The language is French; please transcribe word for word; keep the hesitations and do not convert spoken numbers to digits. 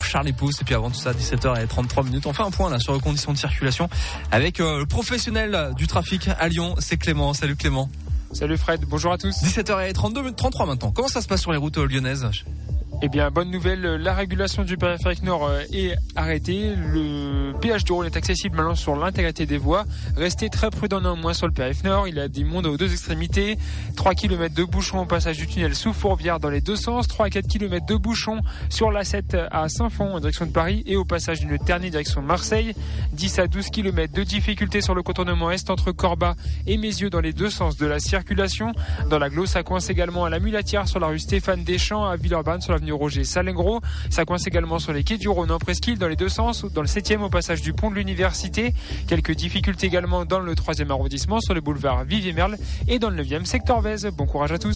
Charles Pousse. Et puis avant tout ça, dix-sept heures trente-trois minutes, on fait un point là sur les conditions de circulation avec euh, le professionnel du trafic à Lyon, c'est Clément. Salut Clément. Salut Fred, bonjour à tous. dix-sept heures trente-deux, trente-trois maintenant. Comment ça se passe sur les routes lyonnaises ? Eh bien, bonne nouvelle, la régulation du périphérique nord est arrêtée. Le péage du Rhône est accessible maintenant sur l'intégralité des voies. Restez très prudent néanmoins sur le périph' nord. Il y a du monde aux deux extrémités. trois kilomètres de bouchons au passage du tunnel sous Fourvière dans les deux sens. trois à quatre kilomètres de bouchons sur l'A sept à Saint-Fond en direction de Paris et au passage d'une Ternée direction Marseille. dix à douze kilomètres de difficultés sur le contournement est entre Corba et Mézieux dans les deux sens de la circulation. Dans l'agglo, ça coince également à la Mulatière sur la rue Stéphane Deschamps, à Villeurbanne sur l'avenue Roger Salengro. Ça coince également sur les quais du Rhône en Presqu'île dans les deux sens, dans le septième au passage du pont de l'Université. Quelques difficultés également dans le troisième arrondissement sur le boulevard Vivier-Merle et dans le neuvième secteur Vèze. Bon courage à tous.